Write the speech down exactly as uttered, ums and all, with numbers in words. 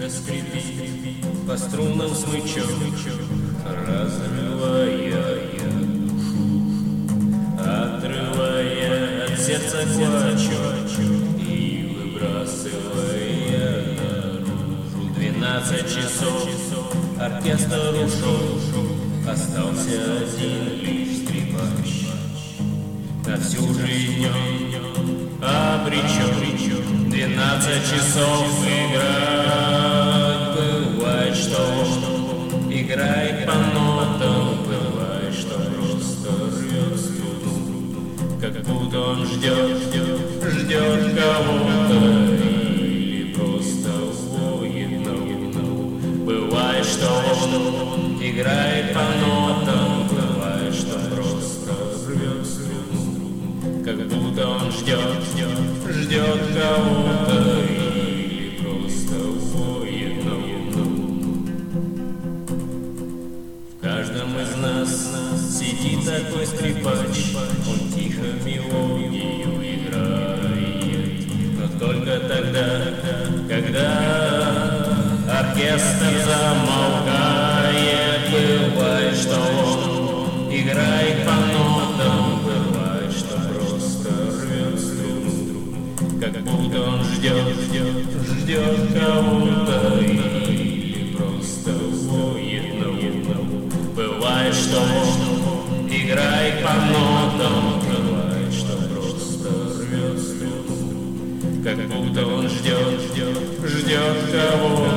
скрипит по струнам смычок, разрывая душу, отрывая от сердца клочок и выбрасывая наружу. Двенадцать часов оркестр ушел, остался один лишь скрипач. На всю жизнь он обречен двенадцать часов играть. Бывает, что он играет по нотам, бывает, что просто рвет струну, как будто он ждет, ждет, ждет кого-то или просто воет на луну. Бывает, что он играет по нотам, бывает, что просто рвет струну, как будто он ждет, ждет, ждет кого-то или просто воет на луну. В каждом из нас сидит такой скрипач, он тихо мелодию играет, но только тогда, когда оркестр замолкает. Бывает, что он играет по нотам, бывает, что просто рвет струну, как будто он ждет, ждет, ждет кого-то или просто воет на луну. Бывает, что он играет по нотам, бывает, что просто рвет струну, как будто он ждет, ждет, ждет кого-то.